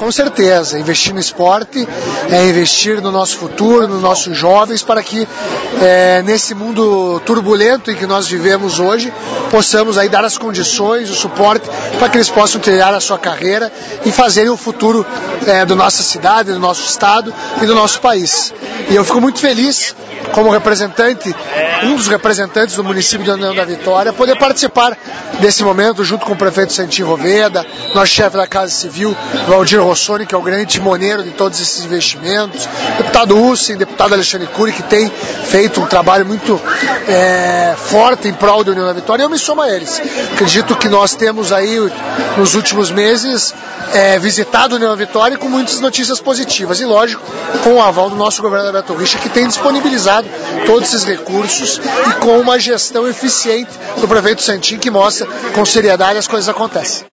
Com certeza, investir no esporte é investir no nosso futuro, nos nossos jovens, para que nesse mundo turbulento em que nós vivemos hoje, possamos aí dar as condições, o suporte para que eles possam trilhar a sua carreira e fazerem o futuro da nossa cidade, do nosso estado e do nosso país. E eu fico muito feliz, como representante, um dos representantes do município de União da Vitória, poder participar desse momento junto com o prefeito Santinho Roveda, nosso chefe da Casa Civil, Valdir Rossoni, que é o grande timoneiro de todos esses investimentos, deputado Hussein, deputado Alexandre Cury, que tem feito um trabalho muito forte em prol da União da Vitória, e eu me somo a eles. Acredito que nós temos aí, nos últimos meses, visitado a União da Vitória com muitas notícias positivas, e lógico, com o aval do nosso governador Beto Richa, que tem disponibilizado todos esses recursos e com uma gestão eficiente do prefeito Santinho, que mostra com seriedade as coisas acontecem.